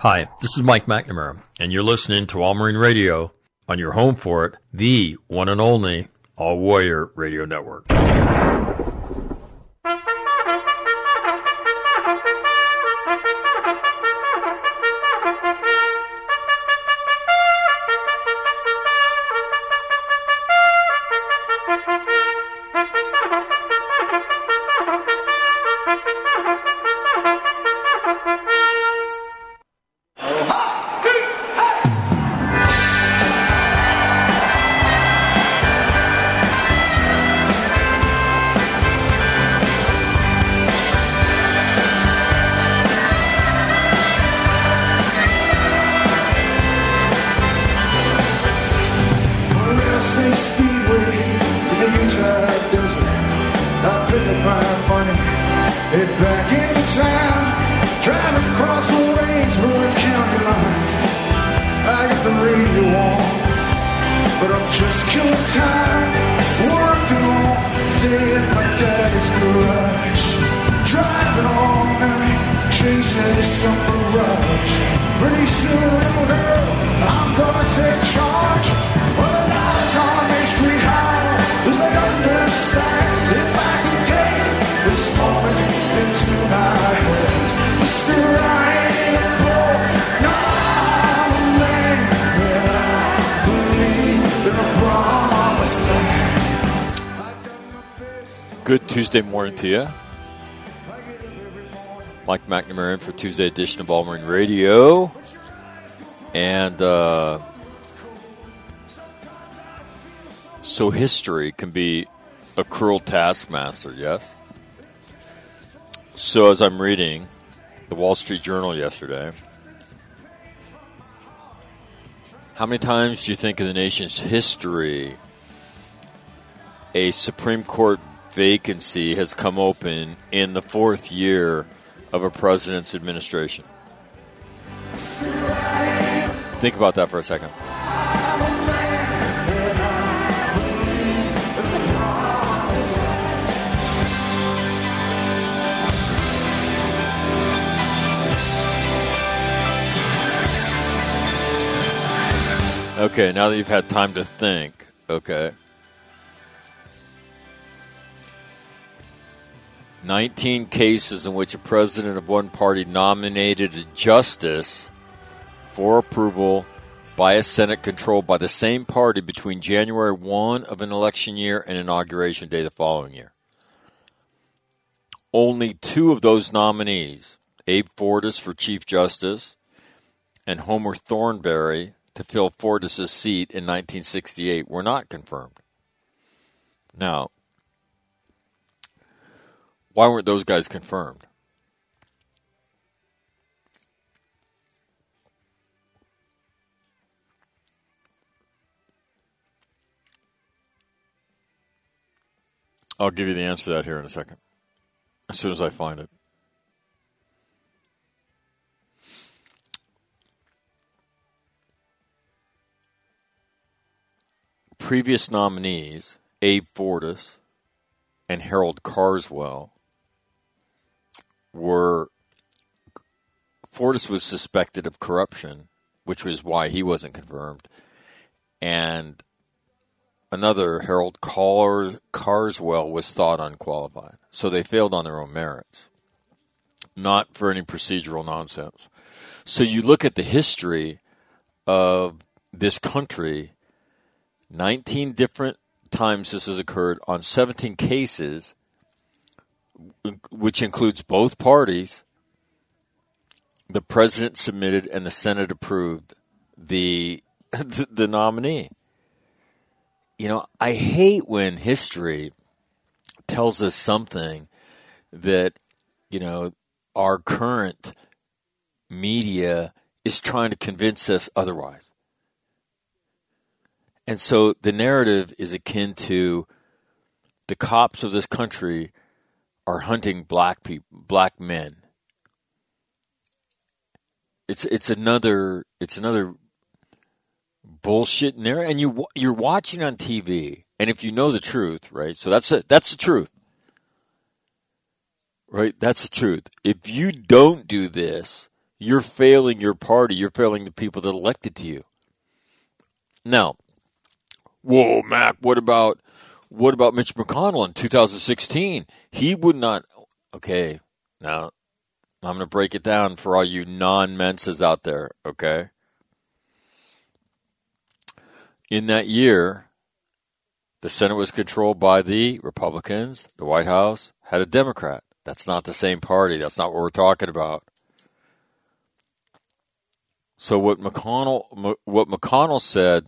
Hi, this is Mike McNamara, and you're listening to All Marine Radio on your home for it, the one and only All Warrior Radio Network. Good Tuesday morning to you. Mike McNamara in for Tuesday edition of All Marine Radio. And so history can be a cruel taskmaster, yes? So as I'm reading the Wall Street Journal yesterday, how many times do you think in the nation's history a Supreme Court vacancy has come open in the fourth year of a president's administration? Think about that for a second. Okay, now that you've had time to think, okay. 19 cases in which a president of one party nominated a justice for approval by a Senate controlled by the same party between January 1 of an election year and Inauguration Day the following year. Only two of those nominees, Abe Fortas for Chief Justice and Homer Thornberry to fill Fortas' seat in 1968, were not confirmed. Now, why weren't those guys confirmed? I'll give you the answer to that here in a second, as soon as I find it. Previous nominees, Abe Fortas and Harold Carswell, Fortas was suspected of corruption, which was why he wasn't confirmed, and another, Harold Carswell, was thought unqualified. So they failed on their own merits, not for any procedural nonsense. So you look at the history of this country, 19 different times this has occurred on 17 cases, which includes both parties. The president submitted and the Senate approved the nominee. You know, I hate when history tells us something that, you know, our current media is trying to convince us otherwise. And so the narrative is akin to the cops of this country are hunting black men. It's another bullshit narrative, and you're watching on TV, and if you know the truth, right? So that's the truth, right? That's the truth. If you don't do this, you're failing your party. You're failing the people that elected to you. Now, whoa, Mac, what about Mitch McConnell in 2016? He would not. Okay, now I'm going to break it down for all you non-menses out there, okay? In that year, the Senate was controlled by the Republicans. The White House had a Democrat. That's not the same party. That's not what we're talking about. So what McConnell said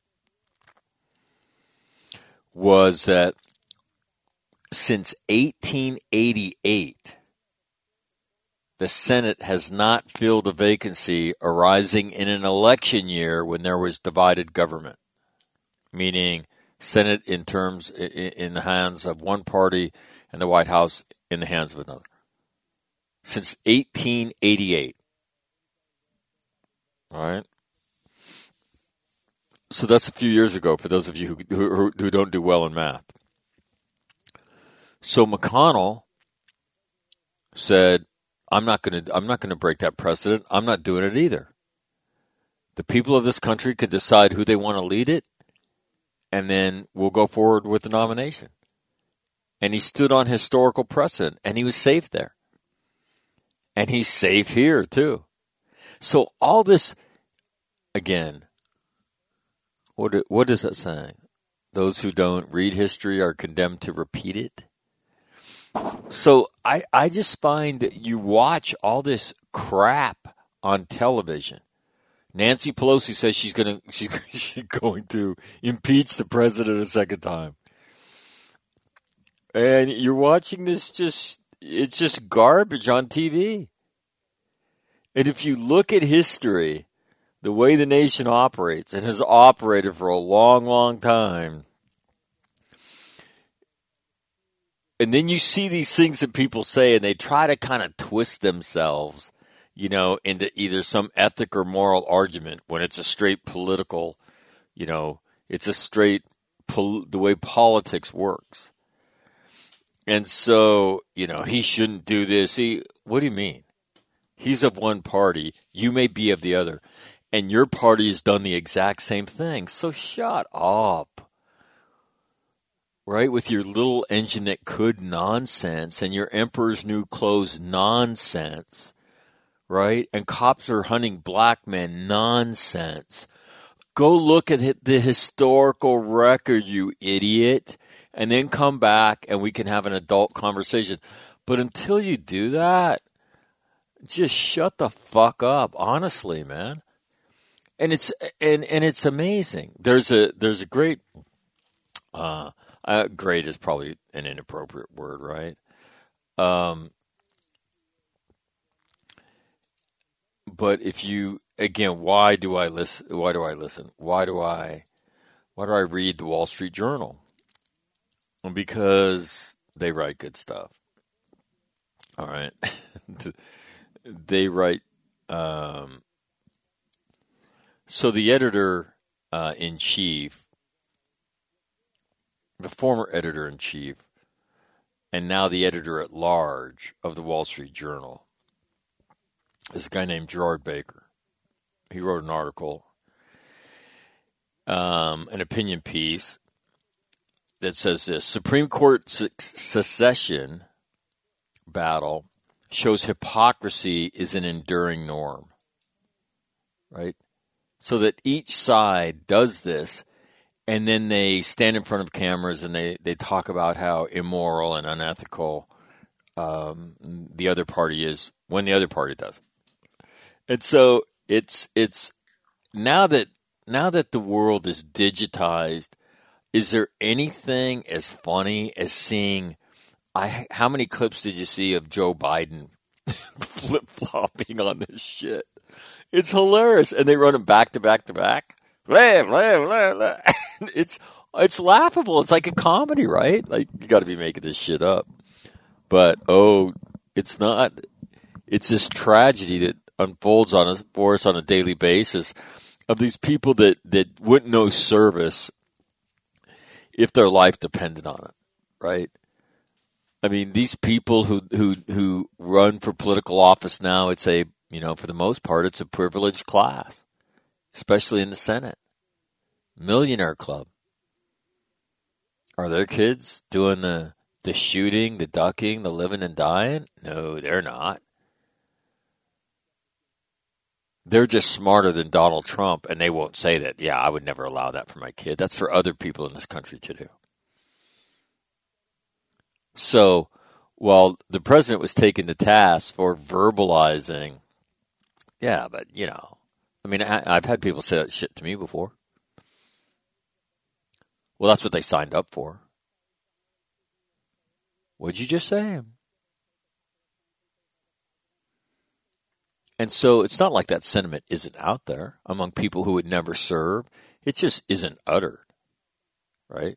was that since 1888, the Senate has not filled a vacancy arising in an election year when there was divided government, meaning Senate in the hands of one party and the White House in the hands of another. Since 1888. All right? So that's a few years ago for those of you who don't do well in math. So McConnell said, I'm not going to break that precedent. I'm not doing it either. The people of this country could decide who they want to lead it, and then we'll go forward with the nomination. And he stood on historical precedent, and he was safe there. And he's safe here, too. So all this, again, what is that saying? Those who don't read history are condemned to repeat it. So I just find that you watch all this crap on television. Nancy Pelosi says she's going to impeach the president a second time. And you're watching this it's just garbage on TV. And if you look at history, the way the nation operates, and has operated for a long, long time, and then you see these things that people say, and they try to kind of twist themselves, into either some ethic or moral argument when it's a straight political, it's a straight, the way politics works. And so, he shouldn't do this. What do you mean? He's of one party. You may be of the other. And your party has done the exact same thing. So shut up. Right? With your little engine that could nonsense and your emperor's new clothes nonsense. Right? And cops are hunting black men nonsense. Go look at the historical record, you idiot. And then come back and we can have an adult conversation. But until you do that, just shut the fuck up. Honestly, man. And it's amazing. There's a great great is probably an inappropriate word, right? But if you, again, why do I listen? Why do I read the Wall Street Journal? Because they write good stuff. All right. They write. So the editor in chief, the former editor in chief, and now the editor at large of the Wall Street Journal, is a guy named Gerard Baker. He wrote an article, an opinion piece that says this: Supreme Court secession battle shows hypocrisy is an enduring norm. Right? So that each side does this, and then they stand in front of cameras and they talk about how immoral and unethical the other party is when the other party does. And so it's now that the world is digitized, is there anything as funny as seeing? How many clips did you see of Joe Biden flip-flopping on this shit? It's hilarious, and they run them back to back to back. Blah, blah, blah, blah. It's laughable. It's like a comedy, right? Like, you got to be making this shit up. But it's not. It's this tragedy that unfolds for us on a daily basis of these people that wouldn't know service if their life depended on it, right? I mean, these people who run for political office now, it's a For the most part, it's a privileged class, especially in the Senate. Millionaire club. Are their kids doing the shooting, the ducking, the living and dying? No, they're not. They're just smarter than Donald Trump, and they won't say that, yeah, I would never allow that for my kid. That's for other people in this country to do. So while the president was taken to task for verbalizing, yeah, but, I've had people say that shit to me before. Well, that's what they signed up for. What'd you just say? And so it's not like that sentiment isn't out there among people who would never serve. It just isn't uttered, right?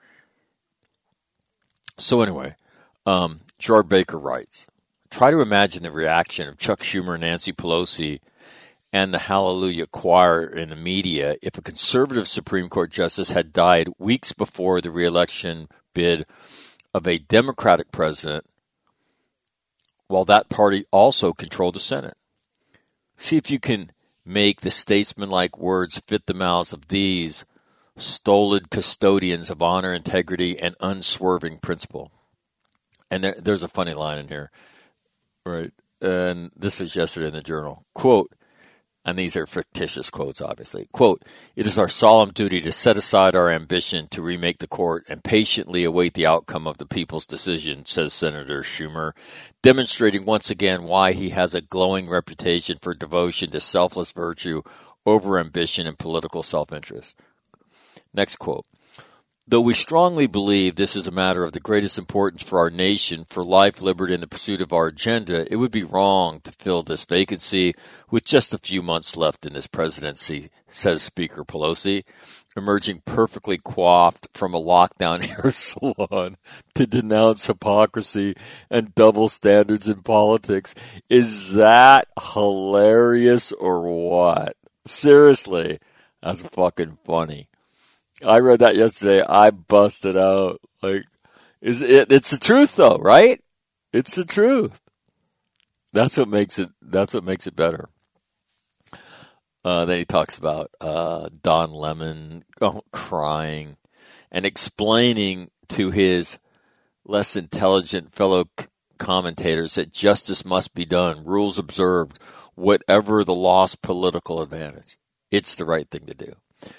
So anyway, Gerard Baker writes, try to imagine the reaction of Chuck Schumer and Nancy Pelosi and the Hallelujah Choir in the media if a conservative Supreme Court justice had died weeks before the re-election bid of a Democratic president, while that party also controlled the Senate. See if you can make the statesman-like words fit the mouths of these stolid custodians of honor, integrity, and unswerving principle. And there's a funny line in here, right? And this was yesterday in the Journal. Quote, and these are fictitious quotes, obviously. Quote, it is our solemn duty to set aside our ambition to remake the court and patiently await the outcome of the people's decision, says Senator Schumer, demonstrating once again why he has a glowing reputation for devotion to selfless virtue over ambition and political self-interest. Next quote. Though we strongly believe this is a matter of the greatest importance for our nation, for life, liberty, and the pursuit of our agenda, it would be wrong to fill this vacancy with just a few months left in this presidency, says Speaker Pelosi, emerging perfectly coiffed from a lockdown hair salon to denounce hypocrisy and double standards in politics. Is that hilarious or what? Seriously, that's fucking funny. I read that yesterday. I busted out. It's the truth, though, right? It's the truth. That's what makes it better. Then he talks about Don Lemon crying and explaining to his less intelligent fellow commentators that justice must be done, rules observed, whatever the lost political advantage. It's the right thing to do.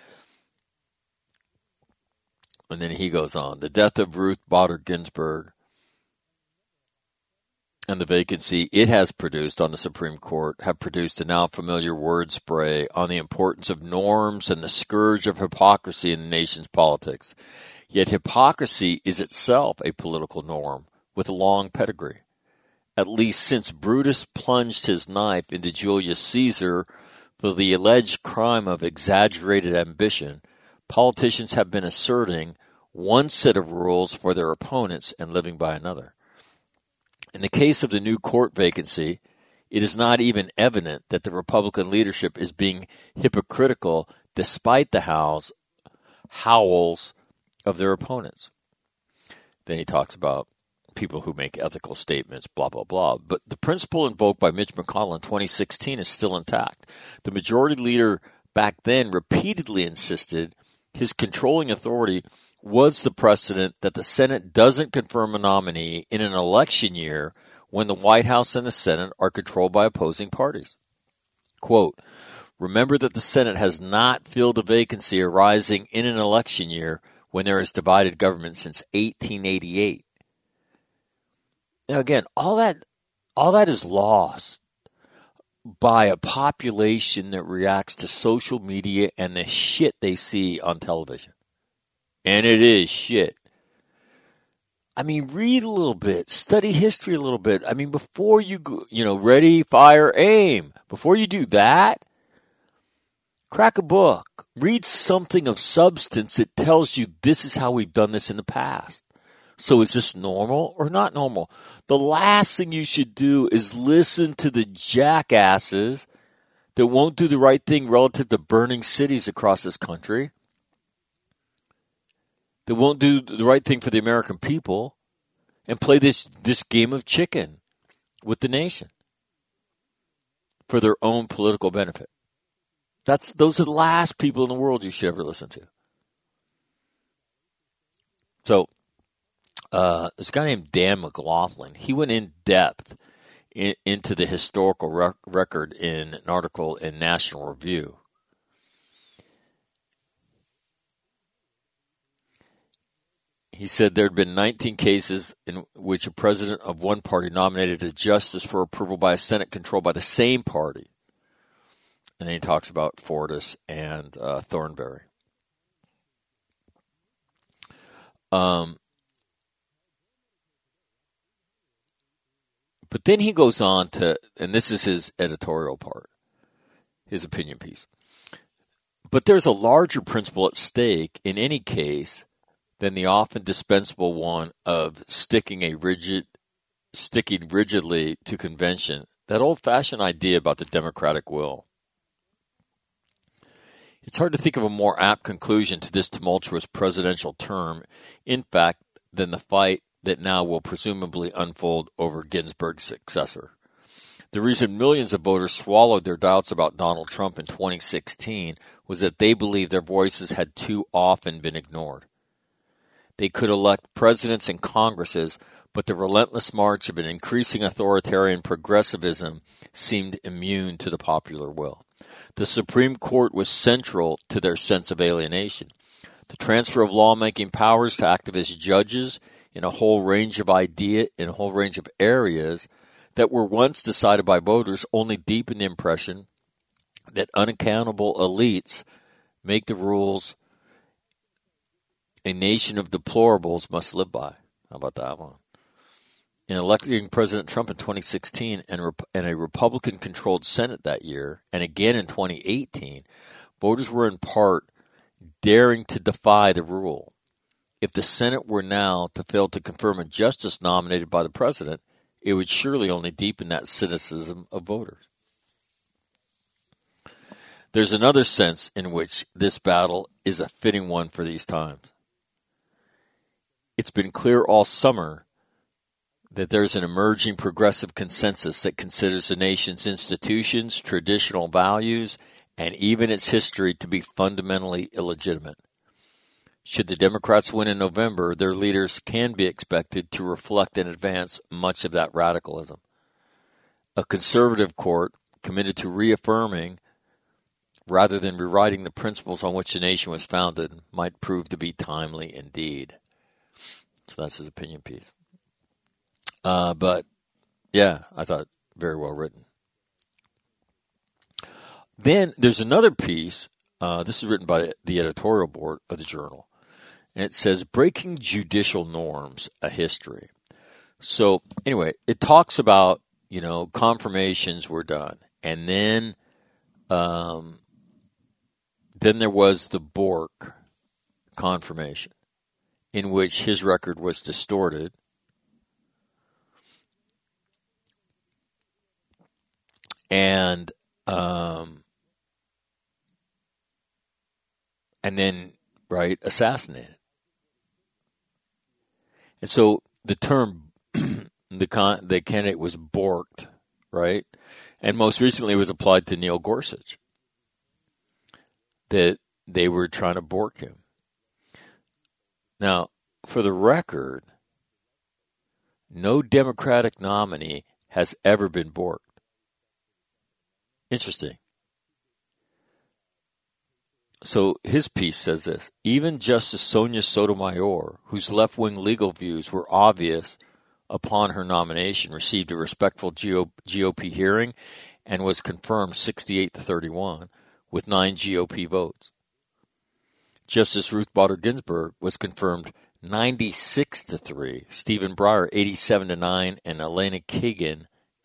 And then he goes on. The death of Ruth Bader Ginsburg and the vacancy it has produced on the Supreme Court have produced a now familiar word spray on the importance of norms and the scourge of hypocrisy in the nation's politics. Yet hypocrisy is itself a political norm with a long pedigree. At least since Brutus plunged his knife into Julius Caesar for the alleged crime of exaggerated ambition, politicians have been asserting one set of rules for their opponents and living by another. In the case of the new court vacancy, it is not even evident that the Republican leadership is being hypocritical despite the howls of their opponents. Then he talks about people who make ethical statements, blah, blah, blah. But the principle invoked by Mitch McConnell in 2016 is still intact. The majority leader back then repeatedly insisted his controlling authority was the precedent that the Senate doesn't confirm a nominee in an election year when the White House and the Senate are controlled by opposing parties. Quote, remember that the Senate has not filled a vacancy arising in an election year when there is divided government since 1888. Now again, all that is lost by a population that reacts to social media and the shit they see on television. And it is shit. I mean, read a little bit, study history a little bit. I mean, before you go, ready, fire, aim. Before you do that, crack a book. Read something of substance that tells you this is how we've done this in the past. So is this normal or not normal? The last thing you should do is listen to the jackasses that won't do the right thing relative to burning cities across this country, that won't do the right thing for the American people, and play this game of chicken with the nation. for their own political benefit. Those are the last people in the world you should ever listen to. So there's a guy named Dan McLaughlin. He went in depth into the historical record in an article in National Review. He said there had been 19 cases in which a president of one party nominated a justice for approval by a Senate controlled by the same party. And then he talks about Fortas and Thornberry. But then he goes on to, and this is his editorial part, his opinion piece. But there's a larger principle at stake in any case than the often dispensable one of sticking rigidly to convention, that old-fashioned idea about the democratic will. It's hard to think of a more apt conclusion to this tumultuous presidential term, in fact, than the fight that now will presumably unfold over Ginsburg's successor. The reason millions of voters swallowed their doubts about Donald Trump in 2016 was that they believed their voices had too often been ignored. They could elect presidents and Congresses, but the relentless march of an increasing authoritarian progressivism seemed immune to the popular will. The Supreme Court was central to their sense of alienation. The transfer of lawmaking powers to activist judges in a whole range of areas that were once decided by voters only deepened the impression that unaccountable elites make the rules a nation of deplorables must live by. How about that one? In electing President Trump in 2016 and a Republican-controlled Senate that year, and again in 2018, voters were in part daring to defy the rule. If the Senate were now to fail to confirm a justice nominated by the president, it would surely only deepen that cynicism of voters. There's another sense in which this battle is a fitting one for these times. It's been clear all summer that there's an emerging progressive consensus that considers the nation's institutions, traditional values, and even its history to be fundamentally illegitimate. Should the Democrats win in November, their leaders can be expected to reflect and advance much of that radicalism. A conservative court committed to reaffirming rather than rewriting the principles on which the nation was founded might prove to be timely indeed. So that's his opinion piece. But, yeah, I thought very well written. Then there's another piece. This is written by the editorial board of the Journal. And it says, Breaking Judicial Norms, a History. So, anyway, it talks about, confirmations were done. And then there was the Bork confirmation, in which his record was distorted. And then, assassinated. And so the term, the candidate was borked, right? And most recently it was applied to Neil Gorsuch, that they were trying to bork him. Now, for the record, no Democratic nominee has ever been borked. Interesting. So his piece says this: even Justice Sonia Sotomayor, whose left-wing legal views were obvious upon her nomination, received a respectful GOP hearing and was confirmed 68-31 with 9 GOP votes. Justice Ruth Bader Ginsburg was confirmed 96-3, Stephen Breyer 87-9, and Elena Kagan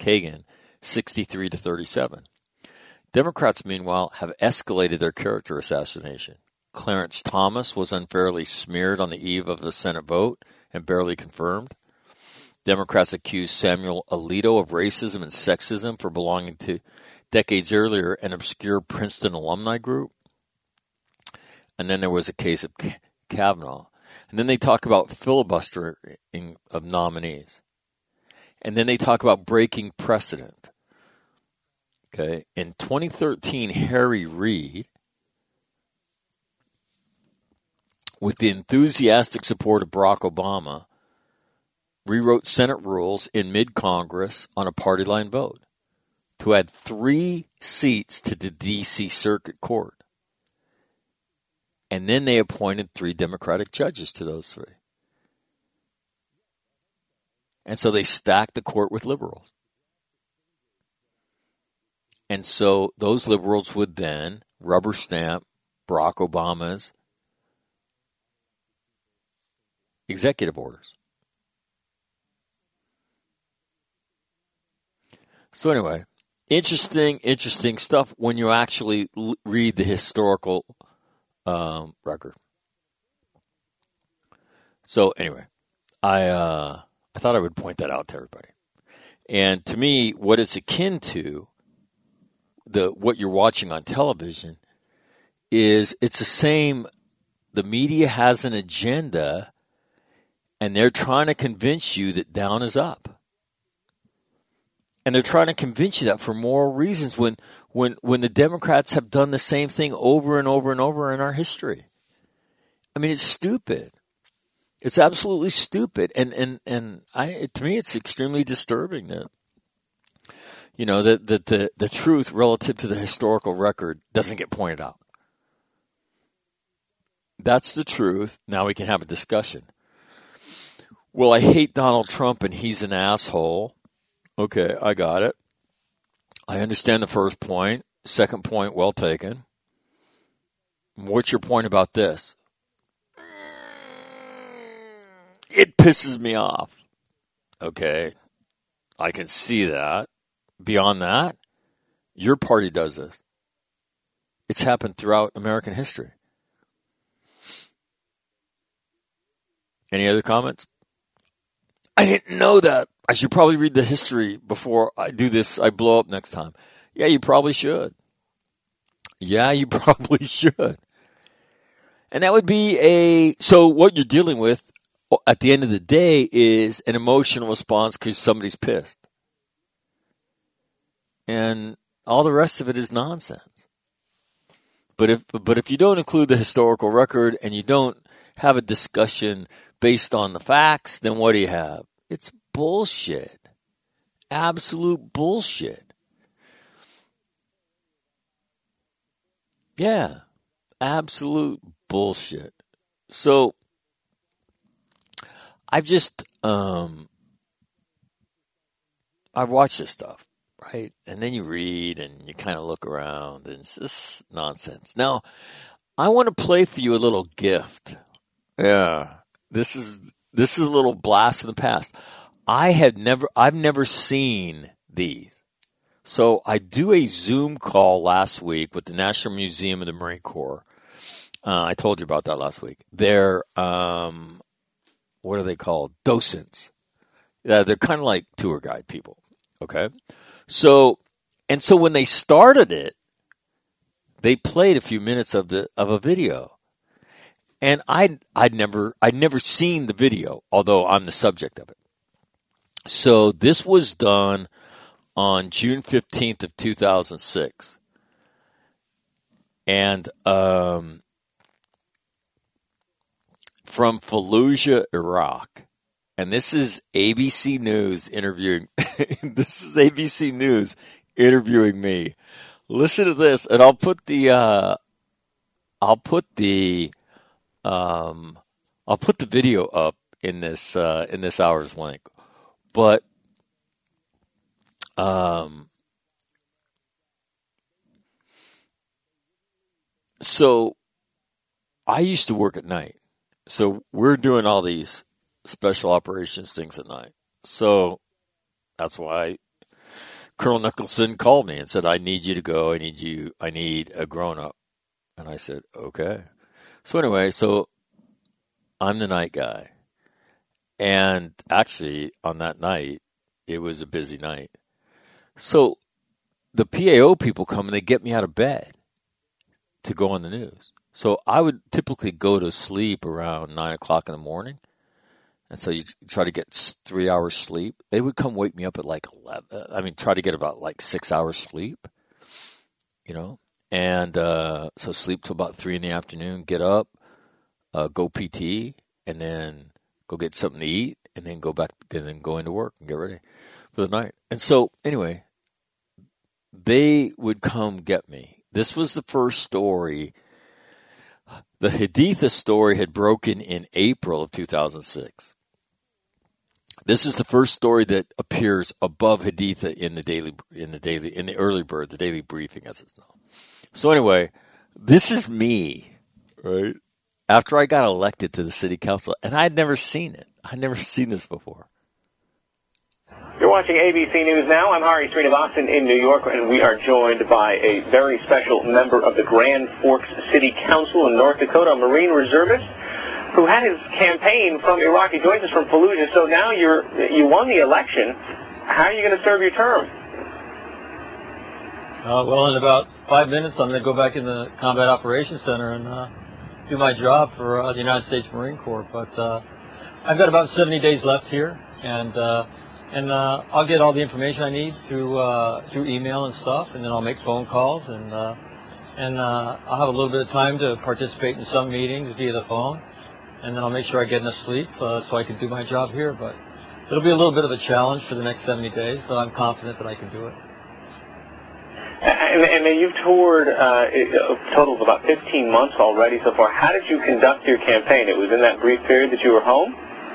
63-37. Democrats, meanwhile, have escalated their character assassination. Clarence Thomas was unfairly smeared on the eve of the Senate vote and barely confirmed. Democrats accused Samuel Alito of racism and sexism for belonging to, decades earlier, an obscure Princeton alumni group. And then there was a case of Kavanaugh. And then they talk about filibustering of nominees. And then they talk about breaking precedent. Okay. In 2013, Harry Reid, with the enthusiastic support of Barack Obama, rewrote Senate rules in mid-Congress on a party line vote to add 3 seats to the D.C. Circuit Court. And then they appointed 3 Democratic judges to those 3. And so they stacked the court with liberals. And so those liberals would then rubber stamp Barack Obama's executive orders. So anyway, interesting stuff when you actually read the historical record. So anyway, I thought I would point that out to everybody. And to me, what it's akin to, what you're watching on television, is it's the same. The media has an agenda, and they're trying to convince you that down is up. And they're trying to convince you that for moral reasons when the Democrats have done the same thing over and over and over in our history. I mean, it's stupid. It's absolutely stupid. And to me, it's extremely disturbing that, that the truth relative to the historical record doesn't get pointed out. That's the truth. Now we can have a discussion. Well, I hate Donald Trump and he's an asshole. Okay, I got it. I understand the first point. Second point, well taken. What's your point about this? It pisses me off. Okay, I can see that. Beyond that, your party does this. It's happened throughout American history. Any other comments? I didn't know that. I should probably read the history before I do this. I blow up next time. Yeah, you probably should. And that would be so what you're dealing with at the end of the day is an emotional response because somebody's pissed. And all the rest of it is nonsense. But if you don't include the historical record and you don't have a discussion based on the facts, then what do you have? It's bullshit. Absolute bullshit. Yeah. Absolute bullshit. So I've just I've watched this stuff, right? And then you read and you kind of look around and it's just nonsense. Now, I want to play for you a little gift. Yeah. This is a little blast in the past. I've never seen these. So I do a Zoom call last week with the National Museum of the Marine Corps. I told you about that last week. They're, what are they called? Docents. Yeah, they're kind of like tour guide people. Okay. So when they started it, they played a few minutes of a video. And I'd never seen the video, although I'm the subject of it. So this was done on June 15th of 2006. And from Fallujah, Iraq. And this is ABC News interviewing me. Listen to this, and I'll put the video up in this hour's link. But so I used to work at night. So we're doing all these special operations things at night. So that's why Colonel Nicholson called me and said, I need you to go. I need a grown-up. And I said, okay. So anyway, I'm the night guy. And actually, on that night, it was a busy night. So the PAO people come and they get me out of bed to go on the news. So I would typically go to sleep around 9 o'clock in the morning. And so you try to get 3 hours sleep. They would come wake me up at like 11. I mean, try to get about like 6 hours sleep. And so sleep till about 3 in the afternoon, get up, go PT, and then go get something to eat, and then go back, and then go into work and get ready for the night. And so, anyway, they would come get me. This was the first story. The Haditha story had broken in April of 2006. This is the first story that appears above Haditha in the early bird, the daily briefing, as it's known. So anyway, this is me, right? After I got elected to the city council, and I'd never seen it. I'd never seen this before. You're watching ABC News Now. I'm Hari Srinivasan in New York, and we are joined by a very special member of the Grand Forks City Council in North Dakota, a Marine reservist who had his campaign from Iraq. He joins us from Fallujah. So now you won the election. How are you going to serve your term? Well, in about 5 minutes, I'm going to go back in the Combat Operations Center and do my job for the United States Marine Corps. But I've got about 70 days left here, and I'll get all the information I need through email and stuff, and then I'll make phone calls, and I'll have a little bit of time to participate in some meetings via the phone, and then I'll make sure I get enough sleep so I can do my job here. But it'll be a little bit of a challenge for the next 70 days, but I'm confident that I can do it. And then you've toured a total of about 15 months already so far. How did you conduct your campaign? It was in that brief period that you were home?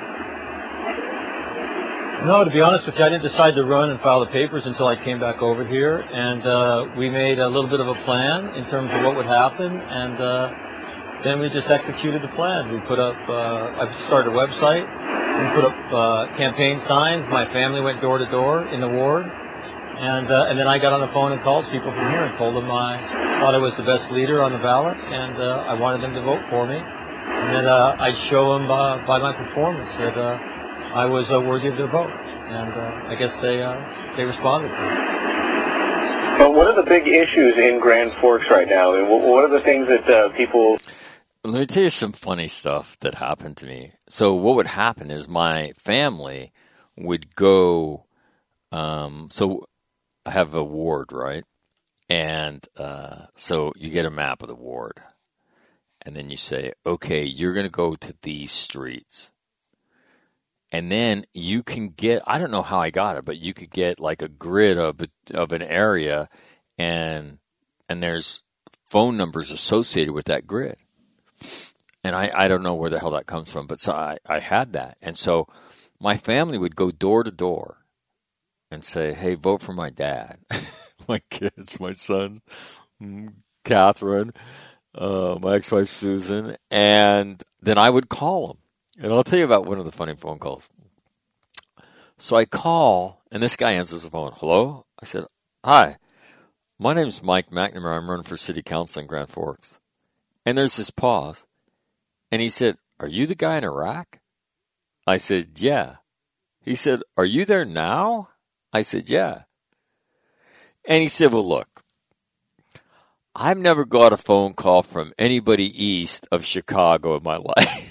No, to be honest with you, I didn't decide to run and file the papers until I came back over here, and we made a little bit of a plan in terms of what would happen, and then we just executed the plan. We put up, I started a website, we put up campaign signs, my family went door to door in the ward, and then I got on the phone and called people from here and told them I thought I was the best leader on the ballot, and I wanted them to vote for me, and then I'd show them by my performance that I was worthy of their vote, and I guess they responded to it. But what are the big issues in Grand Forks right now? I mean, what are the things that people... Let me tell you some funny stuff that happened to me. So what would happen is my family would go... so I have a ward, right? And so you get a map of the ward, and then you say, okay, you're going to go to these streets. And then you can get, I don't know how I got it, but you could get like a grid of an area, and there's phone numbers associated with that grid. And I don't know where the hell that comes from, but so I had that. And so my family would go door to door and say, hey, vote for my dad. My kids, my son, Catherine, my ex-wife, Susan. And then I would call them. And I'll tell you about one of the funny phone calls. So I call, and this guy answers the phone. Hello? I said, hi, my name's Mike McNamara. I'm running for city council in Grand Forks. And there's this pause. And he said, are you the guy in Iraq? I said, yeah. He said, are you there now? I said, yeah. And he said, well, look, I've never got a phone call from anybody east of Chicago in my life.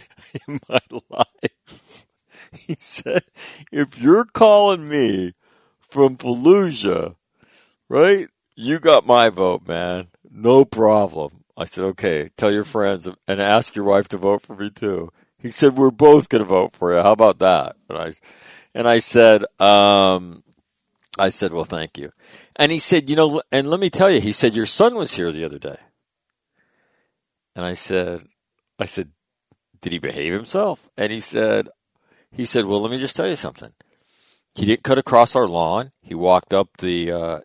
He said, if you're calling me from Fallujah, right, you got my vote, man. No problem. I said, okay, tell your friends and ask your wife to vote for me too. He said, we're both going to vote for you. How about that? And I said, well, thank you. And he said, and let me tell you, he said, your son was here the other day. And I said, did he behave himself? And he said, well, let me just tell you something. He didn't cut across our lawn. He walked up the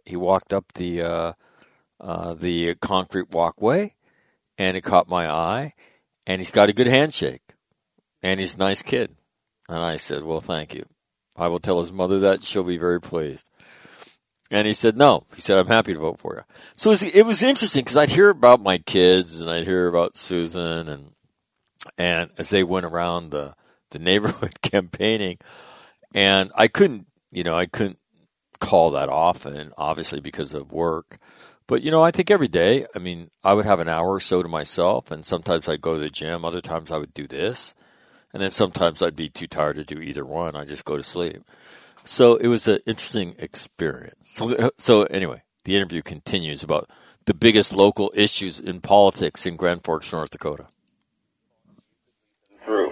concrete walkway, and it caught my eye. And he's got a good handshake, and he's a nice kid. And I said, well, thank you. I will tell his mother that. She'll be very pleased. And he said, no. He said, I'm happy to vote for you. So it was interesting because I'd hear about my kids, and I'd hear about Susan, and as they went around the neighborhood campaigning, and I couldn't call that often, obviously because of work. But, I think every day, I would have an hour or so to myself, and sometimes I'd go to the gym. Other times I would do this. And then sometimes I'd be too tired to do either one. I'd just go to sleep. So it was an interesting experience. So anyway, the interview continues about the biggest local issues in politics in Grand Forks, North Dakota? Through.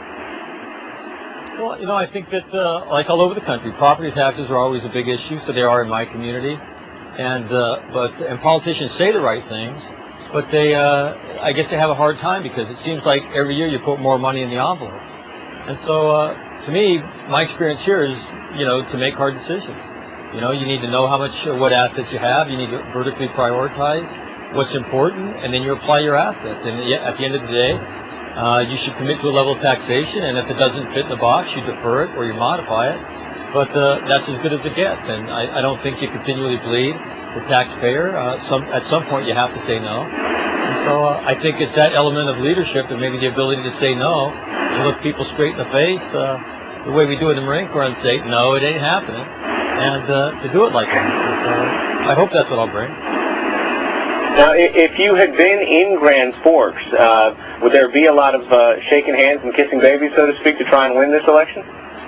Well, I think that, like all over the country, property taxes are always a big issue, so they are in my community. And politicians say the right things, but I guess they have a hard time because it seems like every year you put more money in the envelope. And so, to me, my experience here is, to make hard decisions. You need to know what assets you have. You need to vertically prioritize what's important, and then you apply your assets. And at the end of the day, you should commit to a level of taxation, and if it doesn't fit in the box, you defer it or you modify it. But that's as good as it gets, and I don't think you continually bleed the taxpayer. At some point, you have to say no. And so I think it's that element of leadership and maybe the ability to say no and look people straight in the face, the way we do it in the Marine Corps, and say, no, it ain't happening, and to do it like that. So I hope that's what I'll bring. Now, if you had been in Grand Forks, would there be a lot of shaking hands and kissing babies, so to speak, to try and win this election?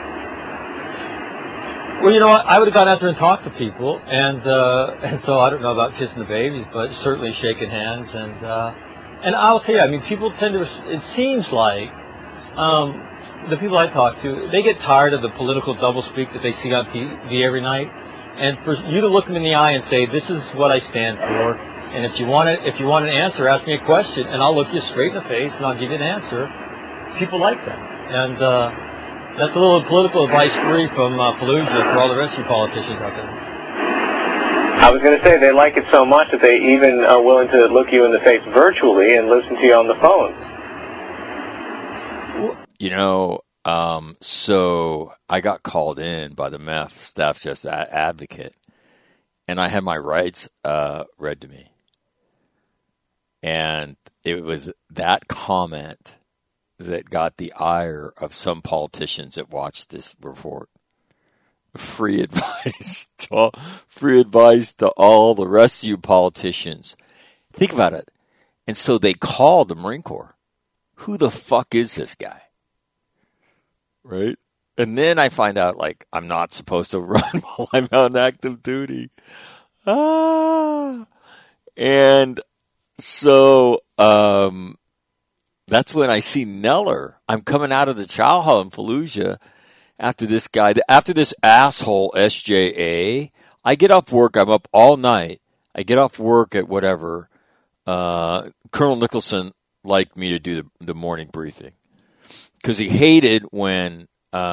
Well, I would have gone out there and talked to people, and so I don't know about kissing the babies, but certainly shaking hands, and I'll tell you, people tend to, it seems like, the people I talk to, they get tired of the political doublespeak that they see on TV every night, and for you to look them in the eye and say, this is what I stand for, and if you want an answer, ask me a question, and I'll look you straight in the face, and I'll give you an answer. People like that, and that's a little political advice free from Fallujah for all the rest of you politicians out there. I was going to say, they like it so much that they even are willing to look you in the face virtually and listen to you on the phone. So I got called in by the MEF Staff Justice Advocate, and I had my rights read to me. And it was that comment that got the ire of some politicians that watched this report. Free advice to all the rest of you politicians. Think about it. And so they called the Marine Corps. Who the fuck is this guy? Right? And then I find out, I'm not supposed to run while I'm on active duty. And so, that's when I see Neller. I'm coming out of the chow hall in Fallujah after this asshole SJA. I get off work. I'm up all night. I get off work at whatever. Colonel Nicholson liked me to do the morning briefing because he hated when,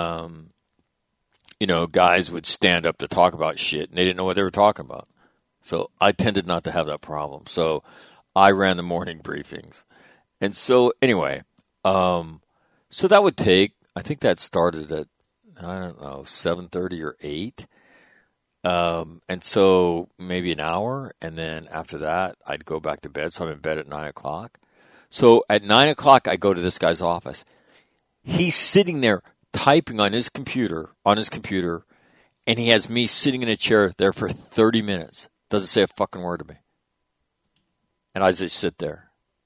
guys would stand up to talk about shit and they didn't know what they were talking about. So I tended not to have that problem. So I ran the morning briefings. And so, anyway, so that would take, I think that started at, 7:30 or 8. And so maybe an hour. And then after that, I'd go back to bed. So I'm in bed at 9 o'clock. So at 9 o'clock, I go to this guy's office. He's sitting there typing on his computer, and he has me sitting in a chair there for 30 minutes. Doesn't say a fucking word to me. And I just sit there.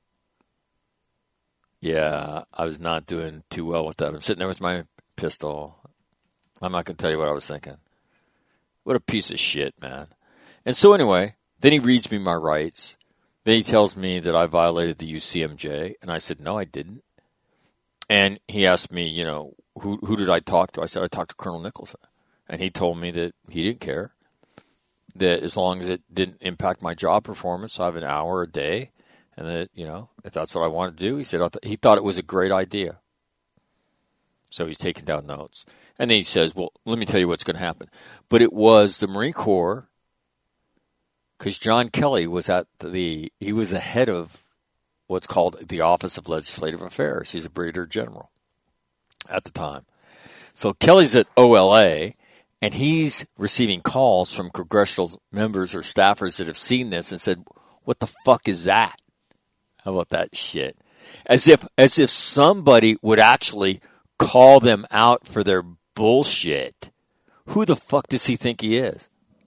Yeah, I was not doing too well with that. I'm sitting there with my pistol. I'm not going to tell you what I was thinking. What a piece of shit, man. And so anyway, then he reads me my rights. Then he tells me that I violated the UCMJ. And I said, no, I didn't. And he asked me, who did I talk to? I said, I talked to Colonel Nicholson. And he told me that he didn't care. That as long as it didn't impact my job performance, I have an hour a day. And that, if that's what I want to do, he said he thought it was a great idea. So he's taking down notes. And then he says, well, let me tell you what's going to happen. But it was the Marine Corps, because John Kelly was he was the head of what's called the Office of Legislative Affairs. He's a brigadier general at the time. So Kelly's at OLA, and he's receiving calls from congressional members or staffers that have seen this and said, what the fuck is that? How about that shit? As if somebody would actually call them out for their bullshit. Who the fuck does he think he is?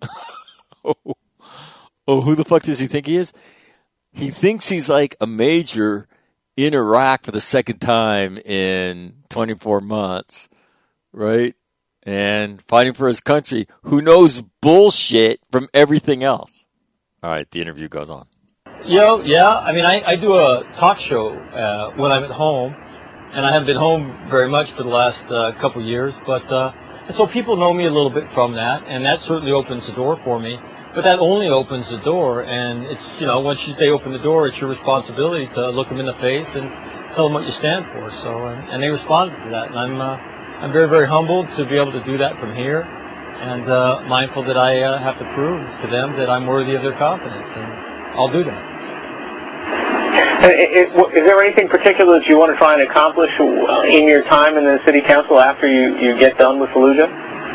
Who the fuck does he think he is? He thinks he's like a major in Iraq for the second time in 24 months, right? And fighting for his country, who knows bullshit from everything else. All right, the interview goes on. Yeah. I mean, I do a talk show when I'm at home, and I haven't been home very much for the last couple of years, but and so people know me a little bit from that, and that certainly opens the door for me. But that only opens the door, and it's, once they open the door, it's your responsibility to look them in the face and tell them what you stand for. So, and they responded to that, and I'm very, very humbled to be able to do that from here, and mindful that I have to prove to them that I'm worthy of their confidence, and I'll do that. Is there anything particular that you want to try and accomplish in your time in the city council after you get done with Fallujah?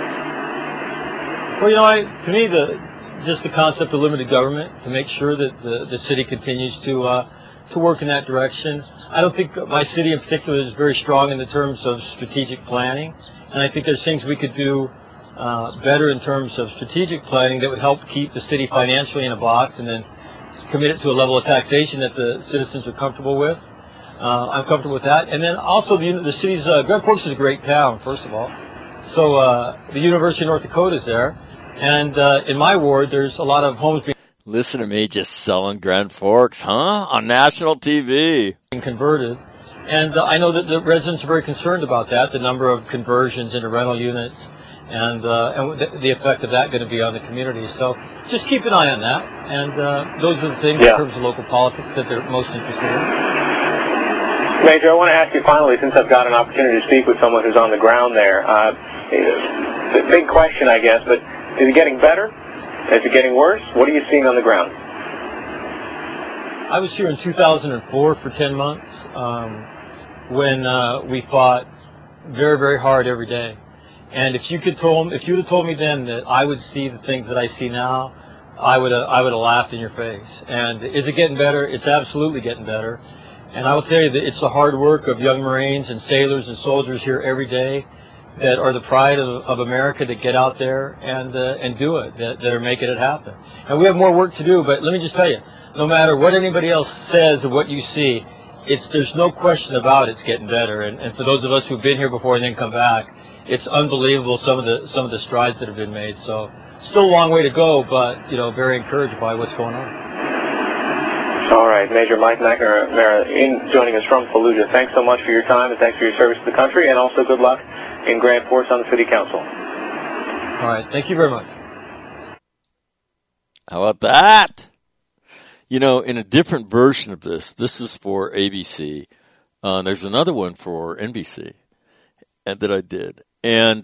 Well, to me, just the concept of limited government, to make sure that the city continues to work in that direction. I don't think my city in particular is very strong in the terms of strategic planning, and I think there's things we could do better in terms of strategic planning that would help keep the city financially in a box and then commit it to a level of taxation that the citizens are comfortable with. I'm comfortable with that. And then also the city's, Grand Forks is a great town, first of all. So the University of North Dakota is there. And in my ward, there's a lot of homes being... Listen to me just selling Grand Forks, huh? On national TV. ...being converted. And I know that the residents are very concerned about that, the number of conversions into rental units, and the effect of that going to be on the community. So just keep an eye on that. And those are the things in terms of local politics that they're most interested in. Major, I want to ask you finally, since I've got an opportunity to speak with someone who's on the ground there, it's a big question, I guess, but is it getting better? Is it getting worse? What are you seeing on the ground? I was here in 2004 for 10 months when we fought very, very hard every day. And if you would have told me then that I would see the things that I see now, I would have laughed in your face. And is it getting better? It's absolutely getting better. And I will tell you that it's the hard work of young Marines and sailors and soldiers here every day that are the pride of America to get out there and do it, that are making it happen. And we have more work to do, but let me just tell you, no matter what anybody else says or what you see, there's no question about it's getting better. And for those of us who've been here before and then come back, it's unbelievable some of the strides that have been made. So still a long way to go, but very encouraged by what's going on. All right, Major Mike McNamara joining us from Fallujah. Thanks so much for your time and thanks for your service to the country, and also good luck in Grand Forks on the City Council. All right, thank you very much. How about that? In a different version of this is for ABC. There's another one for NBC that I did. And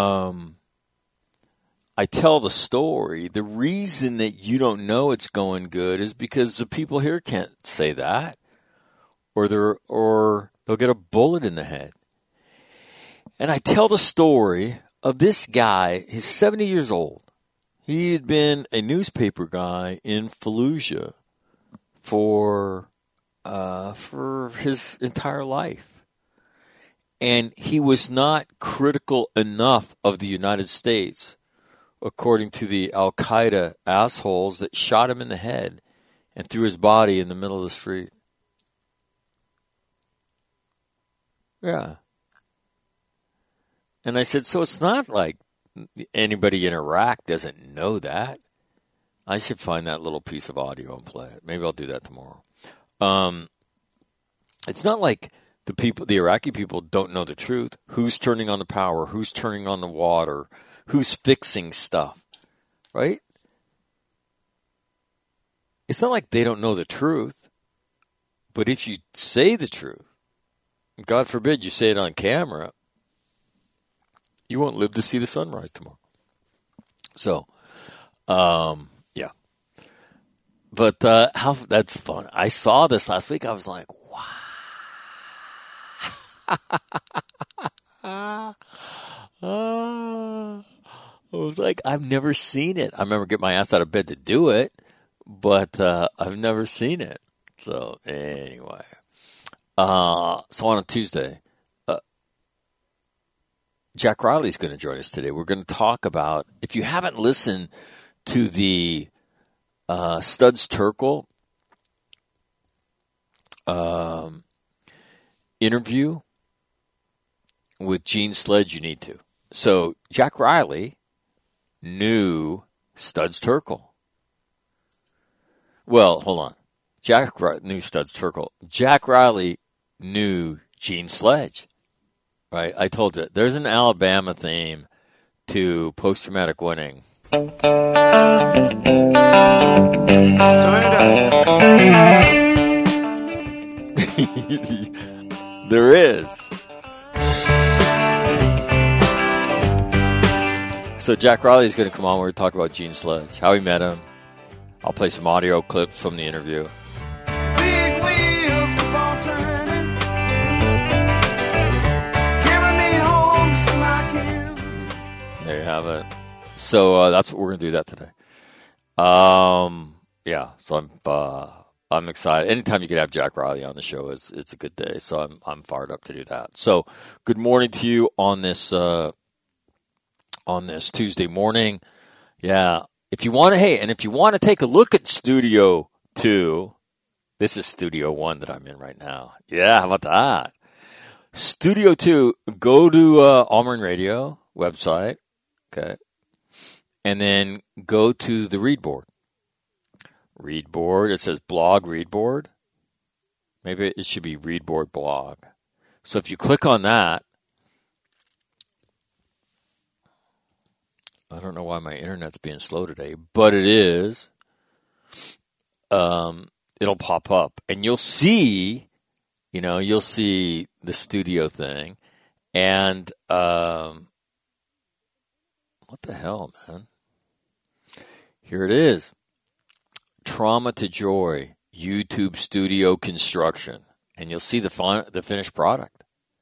I tell the story. The reason that you don't know it's going good is because the people here can't say that, or they'll get a bullet in the head. And I tell the story of this guy. He's 70 years old. He had been a newspaper guy in Fallujah for his entire life. And he was not critical enough of the United States, according to the Al-Qaeda assholes that shot him in the head and threw his body in the middle of the street. Yeah. And I said, so it's not like anybody in Iraq doesn't know that. I should find that little piece of audio and play it. Maybe I'll do that tomorrow. It's not like the Iraqi people don't know the truth. Who's turning on the power? Who's turning on the water? Who's fixing stuff? Right? It's not like they don't know the truth. But if you say the truth, God forbid you say it on camera, you won't live to see the sunrise tomorrow. So, yeah. But that's fun. I saw this last week. I was like, wow. I was like, I've never seen it. I remember getting my ass out of bed to do it, but I've never seen it. So anyway, so on a Tuesday, Jack Riley's going to join us today. We're going to talk about, if you haven't listened to the Studs Terkel interview with Gene Sledge, you need to. So Jack Riley knew Studs Terkel. Well, hold on. Jack knew Studs Terkel. Jack Riley knew Gene Sledge, right? I told you, there's an Alabama theme to post-traumatic winning. Turn it up. There is. So Jack Riley is going to come on. We're going to talk about Gene Sledge, how he met him. I'll play some audio clips from the interview. Big wheels keep on turning, carry me home just like you. There you have it. So that's what we're going to do that today. Yeah. So I'm excited. Anytime you can have Jack Riley on the show, it's a good day. So I'm fired up to do that. So good morning to you on this Tuesday morning. Yeah. If you want to take a look at Studio 2, this is Studio 1 that I'm in right now. Yeah, how about that? Studio 2, go to Allman Radio website, okay, and then go to the read board. Read board, it says blog read board. Maybe it should be read board blog. So if you click on that, I don't know why my internet's being slow today, but it is. It'll pop up, and you'll see the studio thing, and what the hell, man? Here it is. Trauma to Joy, YouTube studio construction, and you'll see the finished product.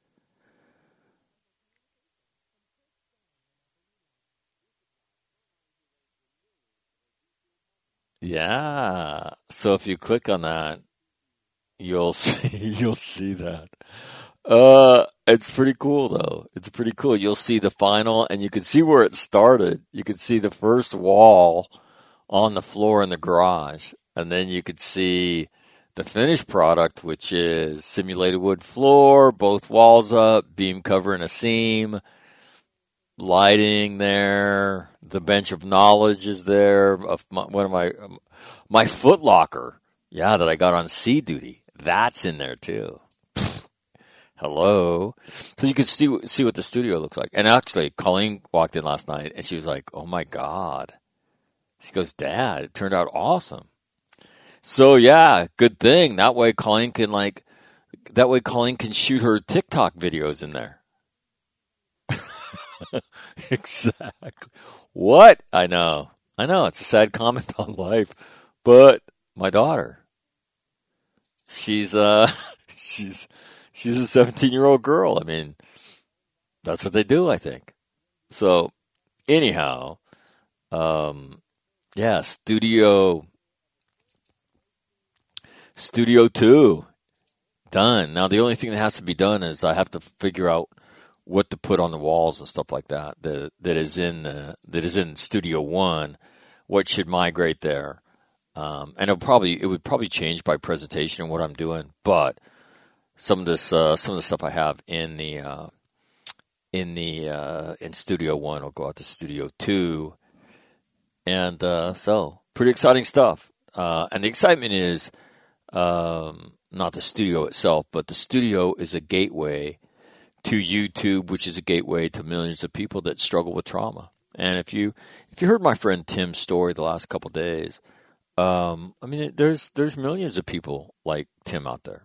Yeah. So if you click on that, you'll see that. It's pretty cool though. It's pretty cool. You'll see the final, and you can see where it started. You can see the first wall on the floor in the garage, and then you could see the finished product, which is simulated wood floor, both walls up, beam cover and a seam, lighting there. The bench of knowledge is there. Of my foot locker, yeah, that I got on sea duty. That's in there too. Hello. So you can see what the studio looks like. And actually, Colleen walked in last night, and she was like, "Oh my God." She goes, "Dad, it turned out awesome." So yeah, good thing. That way Colleen can shoot her TikTok videos in there. Exactly. What? I know. It's a sad comment on life, but my daughter, she's a 17-year-old girl. I mean, that's what they do, I think. So, anyhow, yeah, Studio 2 done. Now the only thing that has to be done is I have to figure out what to put on the walls and stuff like that. That is in Studio 1. What should migrate there? And it would probably change by presentation and what I'm doing. But some of the stuff I have in Studio 1 will go out to Studio 2, and so pretty exciting stuff. And the excitement is not the studio itself, but the studio is a gateway to YouTube, which is a gateway to millions of people that struggle with trauma. And if you heard my friend Tim's story the last couple of days, I mean, there's millions of people like Tim out there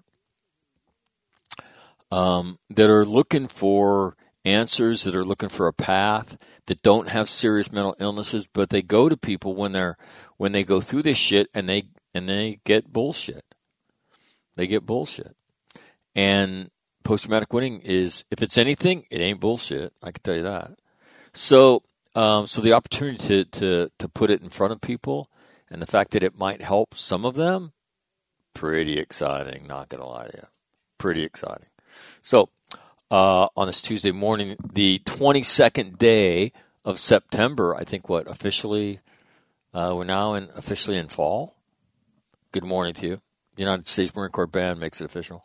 that are looking for answers, that are looking for a path, that don't have serious mental illnesses, but they go to people when they go through this shit, and they get bullshit. They get bullshit. And post-traumatic winning is, if it's anything, it ain't bullshit. I can tell you that. So the opportunity to put it in front of people, and the fact that it might help some of them, pretty exciting. Not gonna lie to you, pretty exciting. So on this Tuesday morning, the 22nd day of September, I think. Officially, we're now officially in fall. Good morning to you. The United States Marine Corps Band makes it official.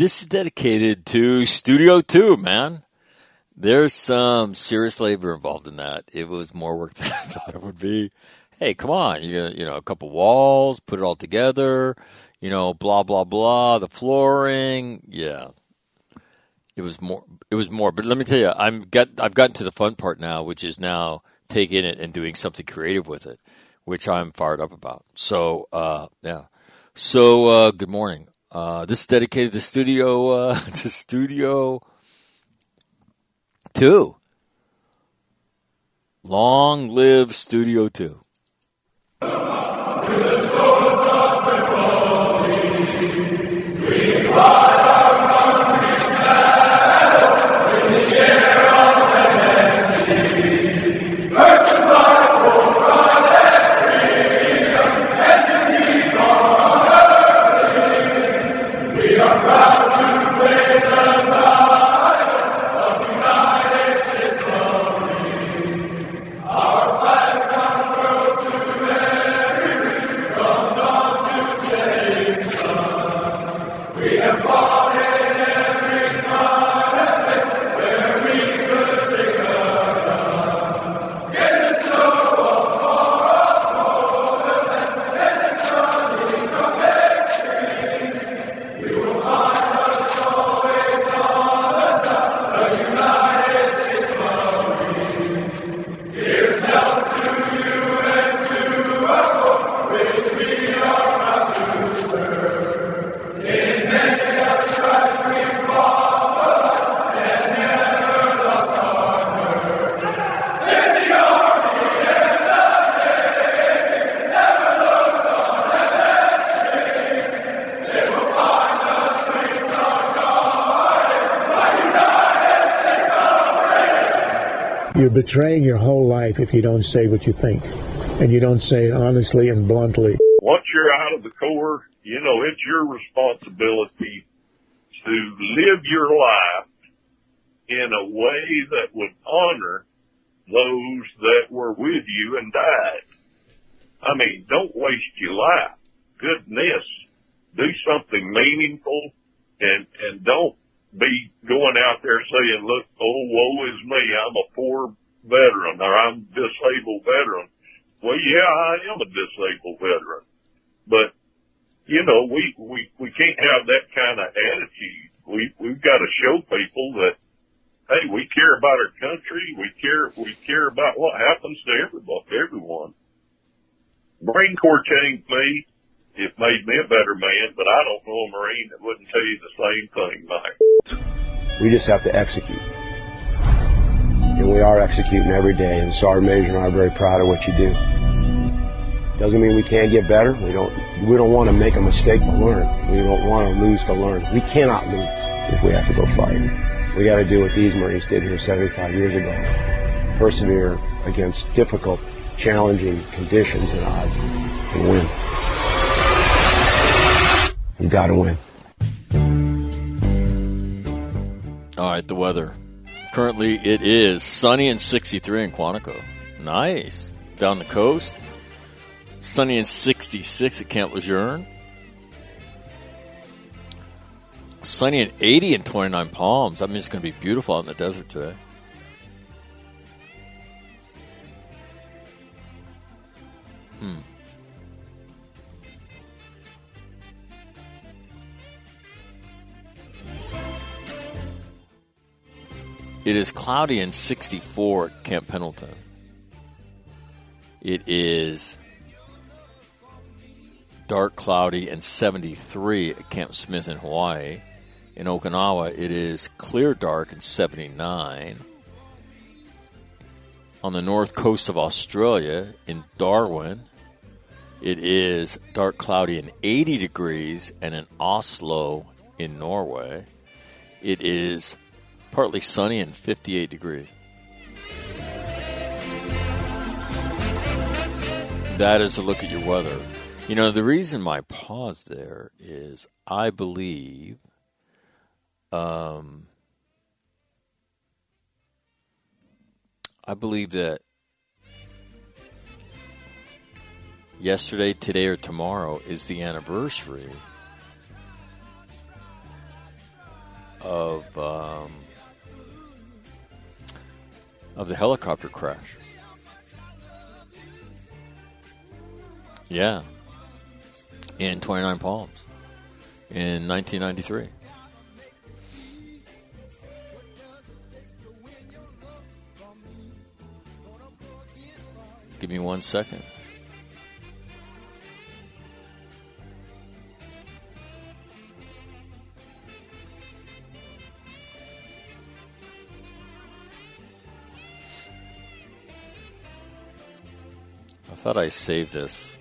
this is dedicated to Studio 2, man. There's some serious labor involved in that. It was more work than I thought it would be. Hey, come on. You know, a couple walls, put it all together, blah, blah, blah, the flooring. Yeah. It was more, but let me tell you, I've gotten to the fun part now, which is now taking it and doing something creative with it, which I'm fired up about. So, yeah. So, good morning. This is dedicated to Studio 2. Long live Studio 2. You're betraying your whole life if you don't say what you think, and you don't say it honestly and bluntly. Once you're out of the Corps, it's your responsibility to live your life in a way that would honor those that were with you and died. I mean, don't waste your life. Goodness, do something meaningful, and don't be going out there saying, look, oh, woe is me, I'm a poor veteran, or I'm a disabled veteran. Well, yeah, I am a disabled veteran. But, we can't have that kind of attitude. We've got to show people that, hey, we care about our country, we care about what happens to everyone. Marine Corps changed me. It made me a better man, but I don't know a Marine that wouldn't tell you the same thing, Mike. We just have to execute. And we are executing every day, and Sergeant Major and I are very proud of what you do. Doesn't mean we can't get better. We don't want to make a mistake to learn. We don't want to lose to learn. We cannot lose if we have to go fight. We got to do what these Marines did here 75 years ago. Persevere against difficult, challenging conditions and odds and win. You got to win. All right, the weather. Currently, it is sunny and 63 in Quantico. Nice. Down the coast, sunny and 66 at Camp Lejeune. Sunny and 80 and 29 Palms. I mean, it's going to be beautiful out in the desert today. It is cloudy and 64 at Camp Pendleton. It is dark, cloudy, and 73 at Camp Smith in Hawaii. In Okinawa, it is clear, dark, and 79. On the north coast of Australia, in Darwin, it is dark, cloudy, and 80 degrees. And in Oslo, in Norway, it is partly sunny and 58 degrees. That is a look at your weather. The reason my pause there is I believe that yesterday, today, or tomorrow is the anniversary of the helicopter crash. Yeah. In 29 Palms in 1993. Give me 1 second. I thought I saved this.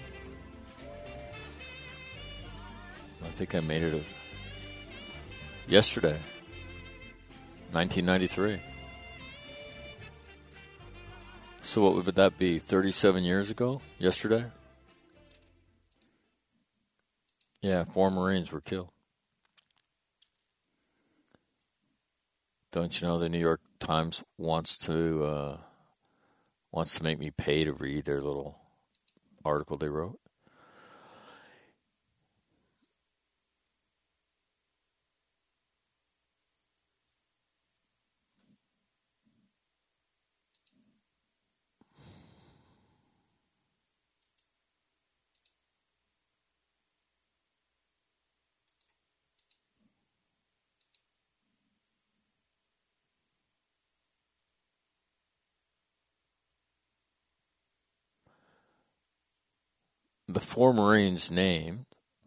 I think I made it yesterday, 1993. So what would that be, 37 years ago, yesterday? Yeah, 4 Marines were killed. Don't you know the New York Times wants to make me pay to read their little article they wrote? The 4 Marines named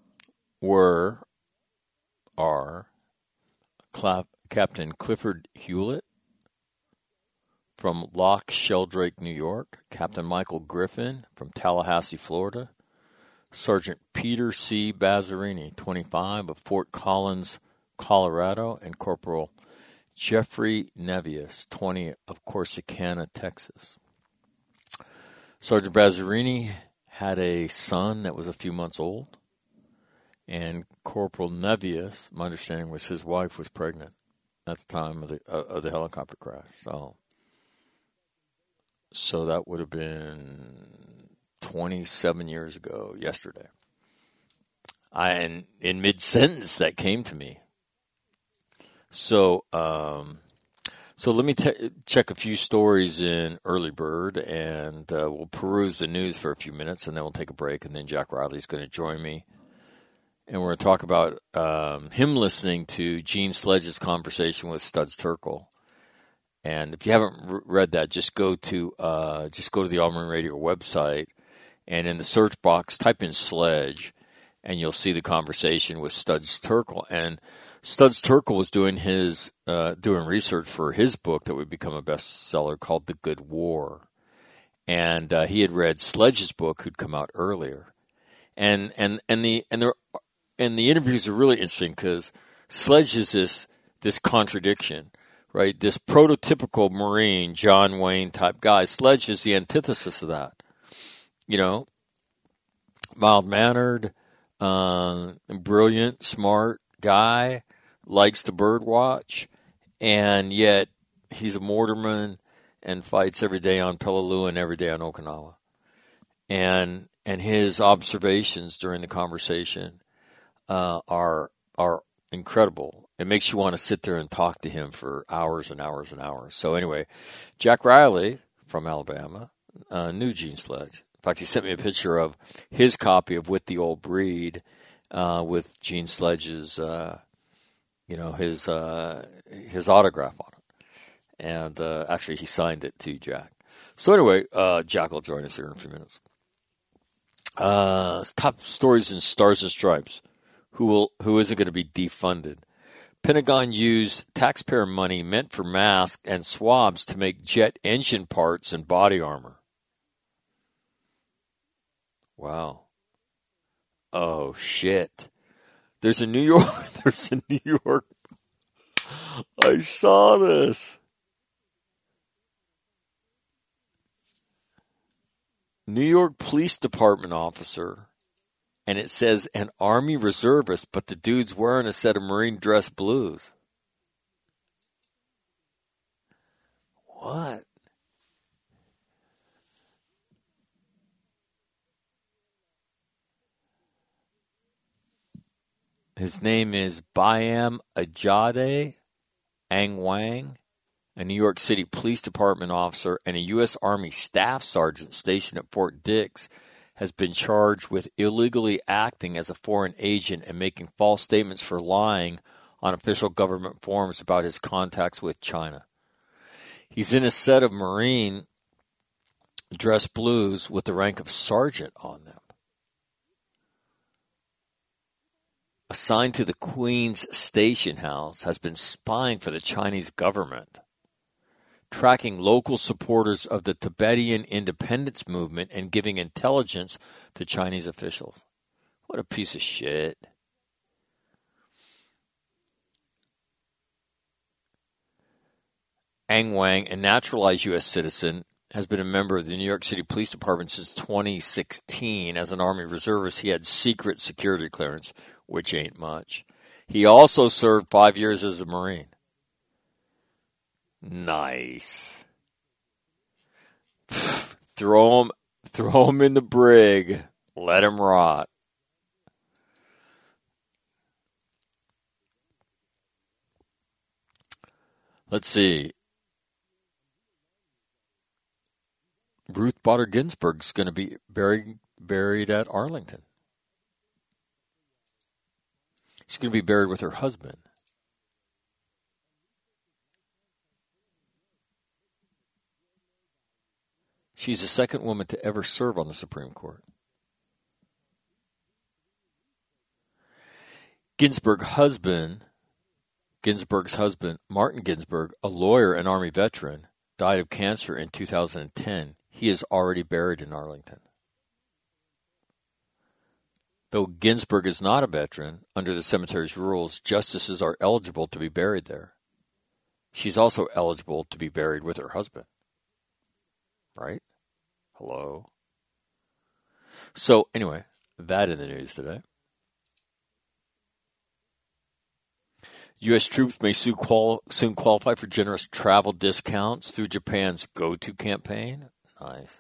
are Captain Clifford Hewlett from Loch Sheldrake, New York, Captain Michael Griffin from Tallahassee, Florida, Sergeant Peter C. Bazzarini, 25, of Fort Collins, Colorado, and Corporal Jeffrey Nevius, 20, of Corsicana, Texas. Sergeant Bazzarini had a son that was a few months old, and Corporal Nevius, my understanding was his wife was pregnant at the time of the helicopter crash. So that would have been 27 years ago yesterday. And in mid-sentence that came to me. So let me check a few stories in Early Bird, and we'll peruse the news for a few minutes, and then we'll take a break, and then Jack Riley's going to join me. And we're going to talk about him listening to Gene Sledge's conversation with Studs Terkel. And if you haven't read that, just go to the All Marine Radio website, and in the search box, type in Sledge, and you'll see the conversation with Studs Terkel. And Studs Terkel was doing doing research for his book that would become a bestseller called The Good War, and he had read Sledge's book, who'd come out earlier, and the interviews are really interesting because Sledge is this contradiction, right? This prototypical Marine, John Wayne type guy. Sledge is the antithesis of that, mild-mannered, brilliant, smart guy. Likes to bird watch, and yet he's a mortarman and fights every day on Peleliu and every day on Okinawa. And his observations during the conversation are incredible. It makes you want to sit there and talk to him for hours and hours and hours. So anyway, Jack Riley from Alabama knew Gene Sledge. In fact, he sent me a picture of his copy of With the Old Breed with Gene Sledge's his autograph on it. And actually, he signed it to Jack. So anyway, Jack will join us here in a few minutes. Top stories in Stars and Stripes. Who isn't going to be defunded? Pentagon used taxpayer money meant for masks and swabs to make jet engine parts and body armor. Wow. Oh, shit. There's a New York. I saw this. New York Police Department officer, and it says an Army reservist, but the dude's wearing a set of Marine dress blues. What? His name is Bayam Ajade, Ang Wang, a New York City Police Department officer and a U.S. Army Staff Sergeant stationed at Fort Dix, has been charged with illegally acting as a foreign agent and making false statements for lying on official government forms about his contacts with China. He's in a set of Marine dress blues with the rank of sergeant on them. Assigned to the Queen's Station House, has been spying for the Chinese government, tracking local supporters of the Tibetan independence movement and giving intelligence to Chinese officials. What a piece of shit. Ang Wang, a naturalized U.S. citizen, has been a member of the New York City Police Department since 2016. As an Army reservist, he had secret security clearance, which ain't much. He also served 5 years as a Marine. Nice. Throw him in the brig. Let him rot. Let's see. Ruth Bader Ginsburg's going to be buried at Arlington. She's going to be buried with her husband. She's the second woman to ever serve on the Supreme Court. Ginsburg's husband, Martin Ginsburg, a lawyer and Army veteran, died of cancer in 2010. He is already buried in Arlington. Though Ginsburg is not a veteran, under the cemetery's rules, justices are eligible to be buried there. She's also eligible to be buried with her husband. Right? Hello? So, anyway, that in the news today. U.S. troops may soon qualify for generous travel discounts through Japan's Go-To campaign. Nice.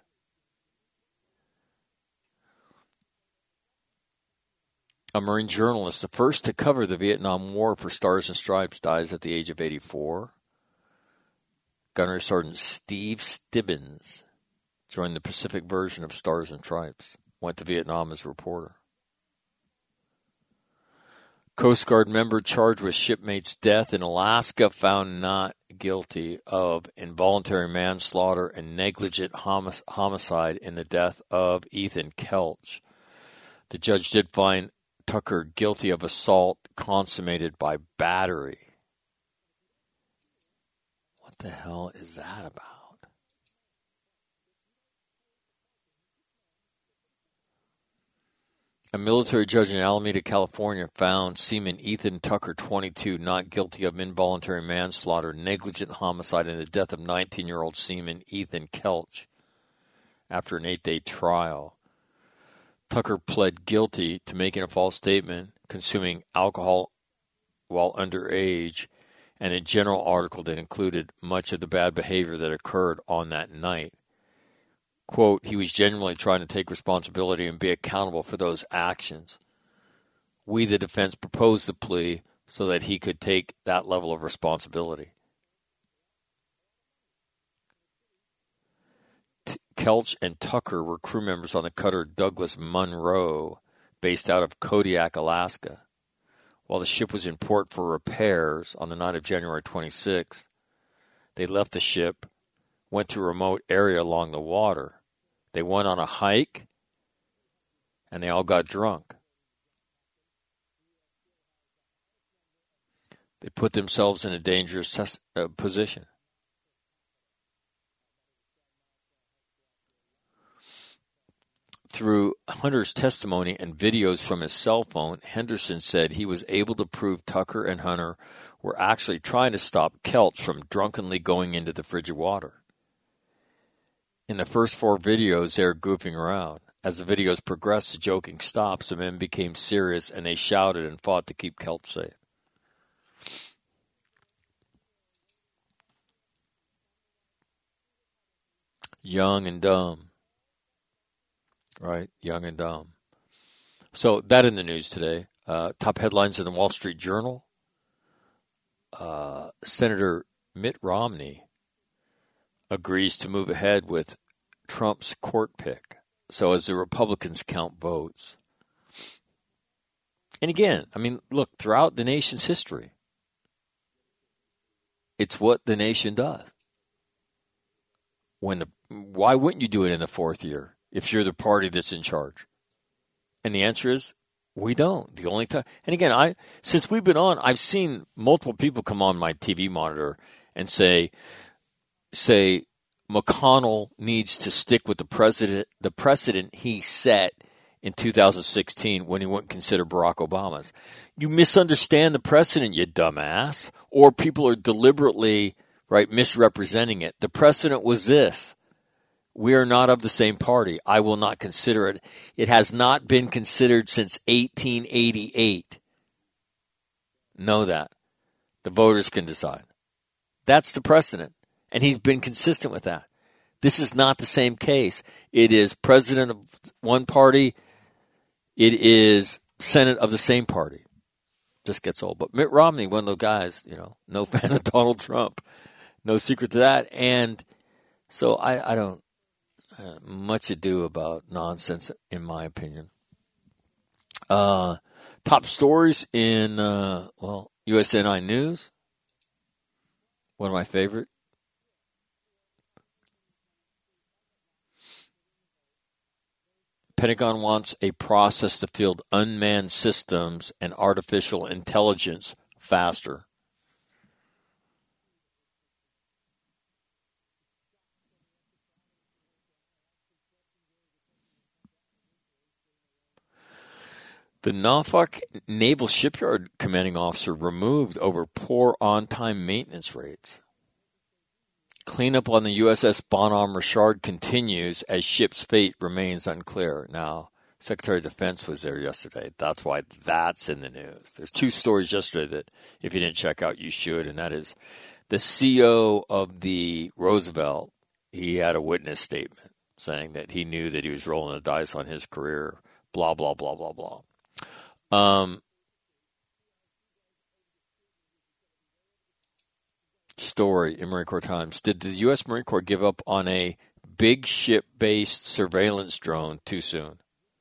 A Marine journalist, the first to cover the Vietnam War for Stars and Stripes, dies at the age of 84. Gunnery Sergeant Steve Stibbins joined the Pacific version of Stars and Stripes. Went to Vietnam as a reporter. Coast Guard member charged with shipmate's death in Alaska found not guilty of involuntary manslaughter and negligent homicide in the death of Ethan Kelch. The judge did find Tucker guilty of assault consummated by battery. What the hell is that about? A military judge in Alameda, California, found Seaman Ethan Tucker, 22, not guilty of involuntary manslaughter, negligent homicide, and the death of 19-year-old Seaman Ethan Kelch after an 8-day trial. Tucker pled guilty to making a false statement, consuming alcohol while underage, and a general article that included much of the bad behavior that occurred on that night. Quote, he was genuinely trying to take responsibility and be accountable for those actions. We, the defense, proposed the plea so that he could take that level of responsibility. Kelch and Tucker were crew members on the cutter Douglas Munro, based out of Kodiak, Alaska. While the ship was in port for repairs on the night of January 26, they left the ship, went to a remote area along the water. They went on a hike, and they all got drunk. They put themselves in a dangerous position. Through Hunter's testimony and videos from his cell phone, Henderson said he was able to prove Tucker and Hunter were actually trying to stop Kelch from drunkenly going into the frigid water. In the first 4 videos, they are goofing around. As the videos progressed, the joking stops, the men became serious, and they shouted and fought to keep Kelch safe. Young and dumb. Right? Young and dumb. So that in the news today. Top headlines in the Wall Street Journal. Senator Mitt Romney agrees to move ahead with Trump's court pick. So as the Republicans count votes. And again, I mean, look, throughout the nation's history, it's what the nation does. Why wouldn't you do it in the fourth year if you're the party that's in charge? And the answer is, we don't. The only time, and again, since we've been on, I've seen multiple people come on my TV monitor and say McConnell needs to stick with the precedent he set in 2016 when he wouldn't consider Barack Obama's. You misunderstand the precedent, you dumbass, or people are deliberately misrepresenting it. The precedent was this. We are not of the same party. I will not consider it. It has not been considered since 1888. Know that. The voters can decide. That's the precedent. And he's been consistent with that. This is not the same case. It is president of one party. It is Senate of the same party. Just gets old. But Mitt Romney, one of those guys, no fan of Donald Trump. No secret to that. And so I don't much ado about nonsense, in my opinion. Top stories in, USNI News. One of my favorite. Pentagon wants a process to field unmanned systems and artificial intelligence faster. The Norfolk Naval Shipyard commanding officer removed over poor on-time maintenance rates. Cleanup on the USS Bonhomme Richard continues as ship's fate remains unclear. Now, Secretary of Defense was there yesterday. That's why that's in the news. There's two stories yesterday that if you didn't check out, you should, and that is the CO of the Roosevelt. He had a witness statement saying that he knew that he was rolling the dice on his career, blah, blah, blah, blah, blah. Story in Marine Corps Times. Did the U.S. Marine Corps give up on a big ship-based surveillance drone too soon?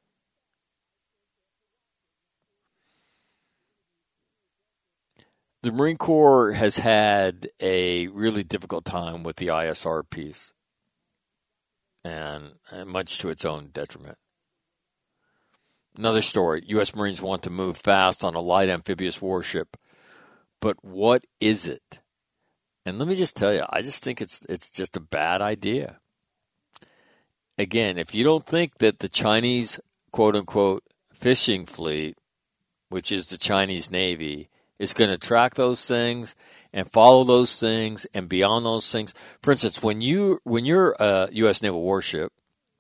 The Marine Corps has had a really difficult time with the ISR piece, and much to its own detriment. Another story, U.S. Marines want to move fast on a light amphibious warship. But what is it? And let me just tell you, I just think it's just a bad idea. Again, if you don't think that the Chinese, quote-unquote, fishing fleet, which is the Chinese Navy, is going to track those things and follow those things and beyond those things. For instance, when you're a U.S. naval warship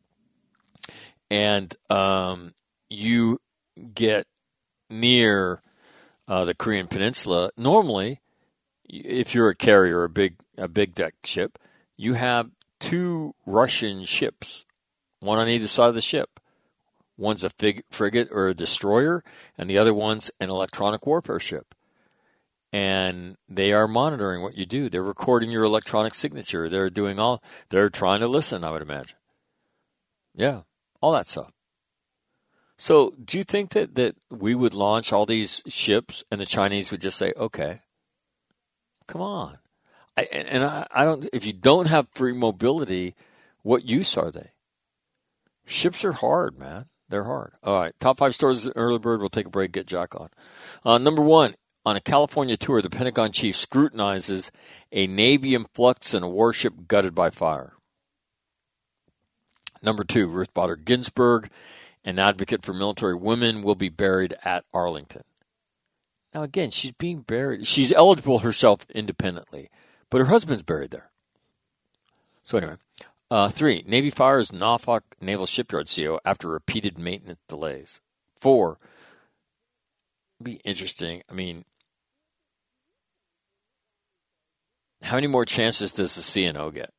and you get near the Korean Peninsula, normally, if you're a carrier, a big deck ship, you have two Russian ships, one on either side of the ship. One's a frigate or a destroyer, and the other one's an electronic warfare ship. And they are monitoring what you do. They're recording your electronic signature. They're trying to listen, I would imagine. Yeah, all that stuff. So do you think that we would launch all these ships and the Chinese would just say, okay, come on. I don't. If you don't have free mobility, what use are they? Ships are hard, man. They're hard. All right, top 5 stories in Early Bird. We'll take a break, get Jack on. Number 1, on a California tour, the Pentagon chief scrutinizes a Navy in flux and a warship gutted by fire. Number 2, Ruth Bader Ginsburg, an advocate for military women, will be buried at Arlington. Now, again, she's being buried. She's eligible herself independently, but her husband's buried there. So anyway, 3, Navy fires Norfolk Naval Shipyard CO after repeated maintenance delays. 4, be interesting. I mean, how many more chances does the CNO get?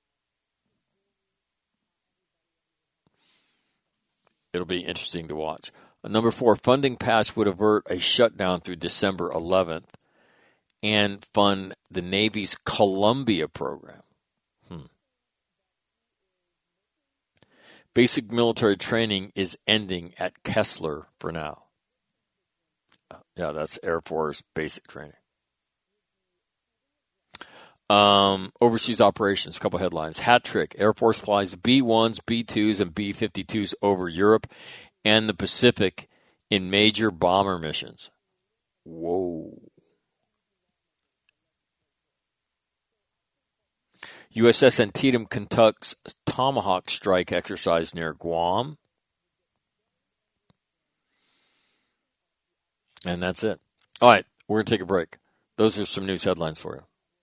It'll be interesting to watch. Number 4, funding patch would avert a shutdown through December 11th. and fund the Navy's Columbia program. Basic military training is ending at Kessler for now. Yeah, that's Air Force basic training. Overseas operations, a couple headlines. Hat trick. Air Force flies B-1s, B-2s, and B-52s over Europe and the Pacific in major bomber missions. Whoa. USS Antietam conducts Tomahawk strike exercise near Guam. And that's it. All right, we're going to take a break. Those are some news headlines for you.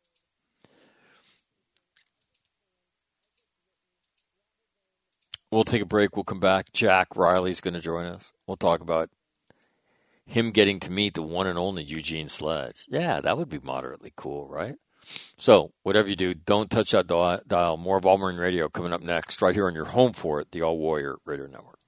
We'll take a break. We'll come back. Jack Riley's going to join us. We'll talk about him getting to meet the one and only Eugene Sledge. Yeah, that would be moderately cool, right? So, whatever you do, don't touch that dial. More of All Marine Radio coming up next, right here on your home for it, the All Warrior Radio Network.